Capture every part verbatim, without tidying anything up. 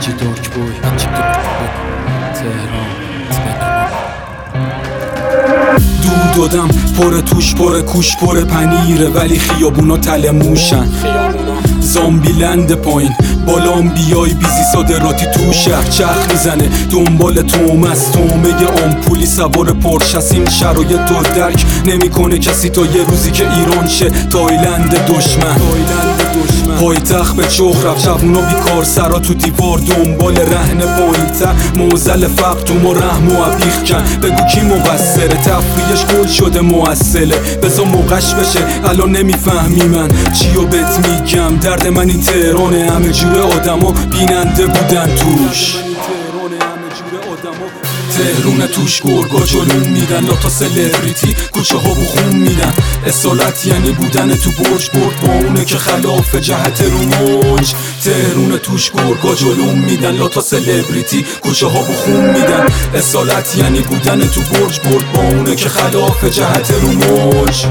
حاجی دارک بوی تهران دود دادم پر توش پر کوش پر پنیره، ولی خیابونا تله موشن. زامبی لند پایین بالام بیای بیزی صادراتی تو شهر چرخ میزنه دنبال توم از تومه آمپولی سوار پرشسیم. شرایط تو درک نمیکنه کسی تا یه روزی که ایران شه تایلند دشمن. پایتخت به چخ رفت جوونا بیکار سرا تو دیوار دنبال رهن پایین‌تر. موزل فقر تو ما رحم و عبیخ کن، بگو کی مقصره؟ تفریحش گل شده موصله، بذار موقعش بشه الان نمیفهمی من چیو بهت میگم. درد من این تهرانه، همه جور آدما بیننده بودن توش. تهرون توش گرگا جلوم میدن، لاتا سلبریتی کوچه ها بو خون میدن. اصالت یعنی بودن تو برج برد با اونه که خلاف جهت رو موج. تهرون توش گرگا جلوم میدن، لاتا سلبریتی کوچه ها بو خون میدن. اصالت یعنی بودن تو برج برد با اونه که خلاف جهت رو موج.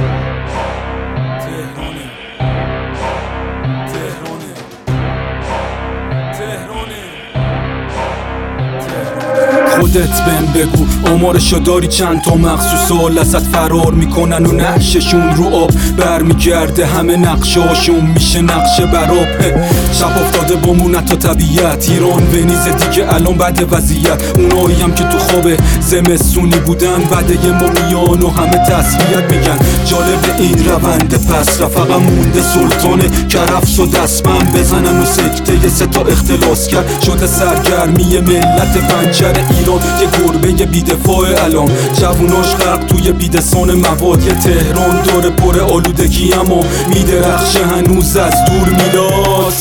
خودت بهم بگو آمارشو داری چند تا مخصوص سال ازت فرار میکنن و نقششون رو آب برمیگرده. همه نقشاشون میشه نقشه براب. شب افتاده بامون تا طبیعت ایران ونیز دیگه الان بده وضعیت. اونایی هم که تو خواب زمستونی بودن بعد یه ما میان و همه تسلیت میگن. جالب این روند پس رفقم مونده سلطانه کرفس و دستم بزنن و سکته سه تا اختلاس کرد. شده سرگرمی ملت پنجر ایران یه گربه یه بیدفاع الان. جووناش غرق توی بیدسان مواد. یه تهران داره پر آلودگی اما میدرخشه هنوز از دور میلاد.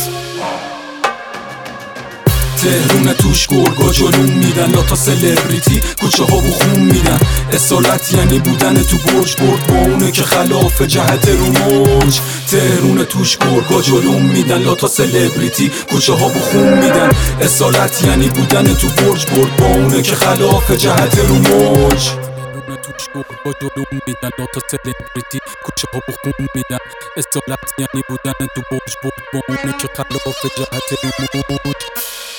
تهرون توش گرگا جلوم میدن، لاتا سلبریتی کوچه ها بو خون میدن. اصالت یعنی بودن تو برج برد با اونه که خلاف جهت رو موج. تهرون توش گرگا جلوم میدن، لاتا سلبریتی کوچه ها بو خون میدن. اصالت یعنی بودن تو برج برد با اونه که خلاف جهت رو موج. توش گرگا جلوم میدن، لاتا سلبریتی کوچه ها بو خون میدن. اصالت یعنی بودن تو برج برد با اونه که خلاف جهت رو موج.